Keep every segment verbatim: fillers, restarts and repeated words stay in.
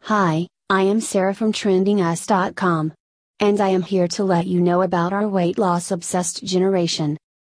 Hi, I am Sarah from trending us dot com. And I am here to let you know about our weight loss obsessed generation.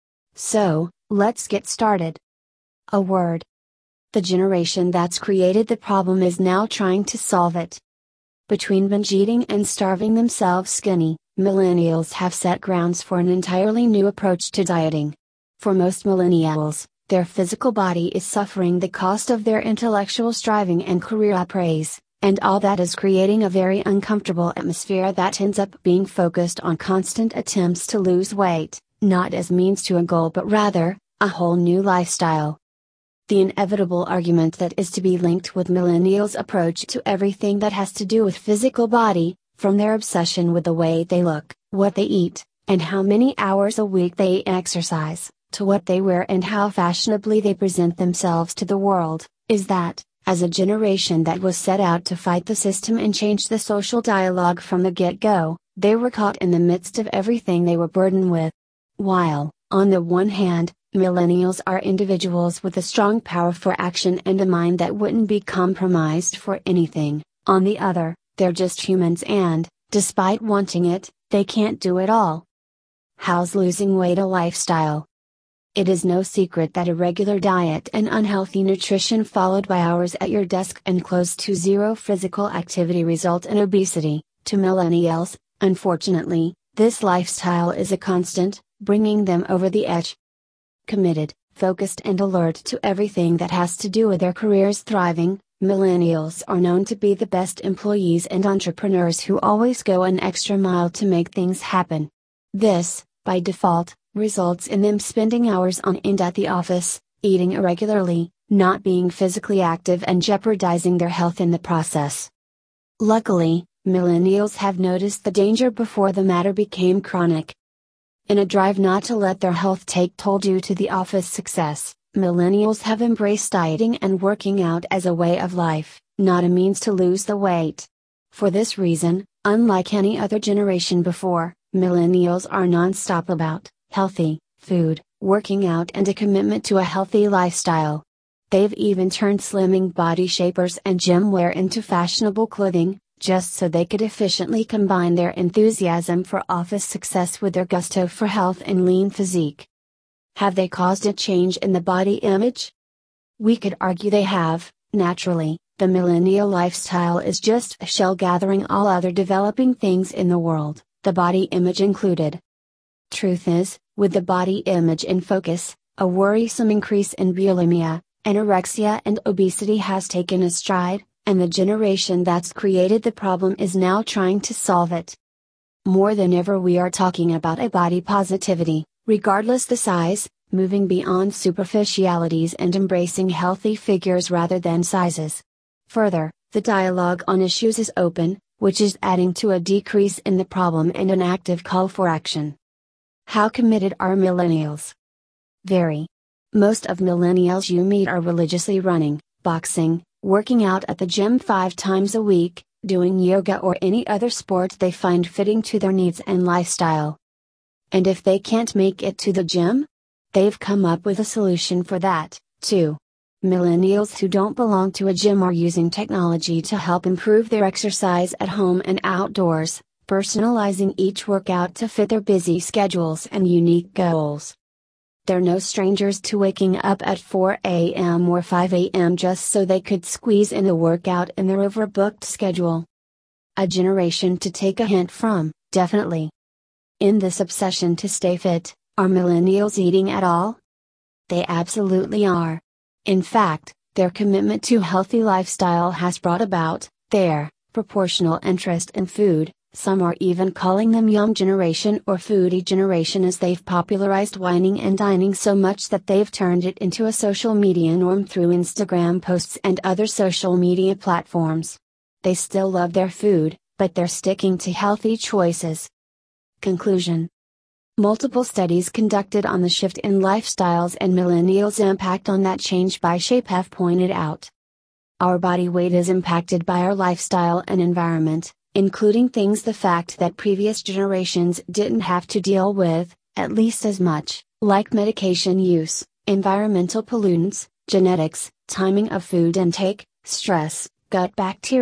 So, let's get started. A word. The generation that's created the problem is now trying to solve it. Between binge eating and starving themselves skinny, millennials have set grounds for an entirely new approach to dieting. For most millennials, their physical body is suffering the cost of their intellectual striving and career upraise. And all that is creating a very uncomfortable atmosphere that ends up being focused on constant attempts to lose weight, not as means to a goal but rather, a whole new lifestyle. The inevitable argument that is to be linked with millennials' approach to everything that has to do with physical body, from their obsession with the way they look, what they eat, and how many hours a week they exercise, to what they wear and how fashionably they present themselves to the world, is that, as a generation that was set out to fight the system and change the social dialogue from the get-go, they were caught in the midst of everything they were burdened with. While, on the one hand, millennials are individuals with a strong power for action and a mind that wouldn't be compromised for anything, on the other, they're just humans and, despite wanting it, they can't do it all. How's losing weight a lifestyle? It is no secret that a regular diet and unhealthy nutrition followed by hours at your desk and close to zero physical activity result in obesity. To millennials, unfortunately, this lifestyle is a constant, bringing them over the edge. Committed, focused and alert to everything that has to do with their careers thriving, millennials are known to be the best employees and entrepreneurs who always go an extra mile to make things happen. This, by default, results in them spending hours on end at the office, eating irregularly, not being physically active and jeopardizing their health in the process. Luckily, millennials have noticed the danger before the matter became chronic. In a drive not to let their health take toll due to the office success, millennials have embraced dieting and working out as a way of life, not a means to lose the weight. For this reason, unlike any other generation before, millennials are non-stop about healthy food, working out and a commitment to a healthy lifestyle. They've even turned slimming body shapers and gym wear into fashionable clothing, just so they could efficiently combine their enthusiasm for office success with their gusto for health and lean physique. Have they caused a change in the body image? We could argue they have. Naturally, the millennial lifestyle is just a shell gathering all other developing things in the world, the body image included. Truth is, with the body image in focus, a worrisome increase in bulimia, anorexia and obesity has taken a stride, and the generation that's created the problem is now trying to solve it. More than ever we are talking about a body positivity, regardless the size, moving beyond superficialities and embracing healthy figures rather than sizes. Further, the dialogue on issues is open, which is adding to a decrease in the problem and an active call for action. How committed are millennials? Very. Most of millennials you meet are religiously running, boxing, working out at the gym five times a week, doing yoga or any other sport they find fitting to their needs and lifestyle. And if they can't make it to the gym? They've come up with a solution for that, too. Millennials who don't belong to a gym are using technology to help improve their exercise at home and outdoors, personalizing each workout to fit their busy schedules and unique goals. They're no strangers to waking up at four a m or five a m just so they could squeeze in a workout in their overbooked schedule. A generation to take a hint from, definitely. In this obsession to stay fit, are millennials eating at all? They absolutely are. In fact, their commitment to healthy lifestyle has brought about their proportional interest in food. Some are even calling them young generation or foodie generation as they've popularized whining and dining so much that they've turned it into a social media norm through Instagram posts and other social media platforms. They still love their food, but they're sticking to healthy choices. Conclusion. Multiple studies conducted on the shift in lifestyles and millennials' impact on that change by Shape have pointed out. Our body weight is impacted by our lifestyle and environment, including things the fact that previous generations didn't have to deal with, at least as much, like medication use, environmental pollutants, genetics, timing of food intake, stress, gut bacteria,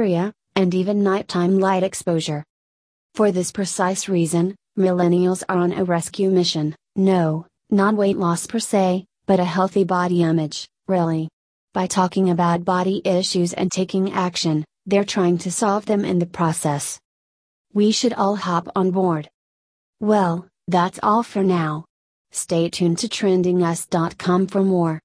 and even nighttime light exposure. For this precise reason, millennials are on a rescue mission. No, not weight loss per se, but a healthy body image, really. By talking about body issues and taking action, they're trying to solve them in the process. We should all hop on board. Well, that's all for now. Stay tuned to trending us dot com for more.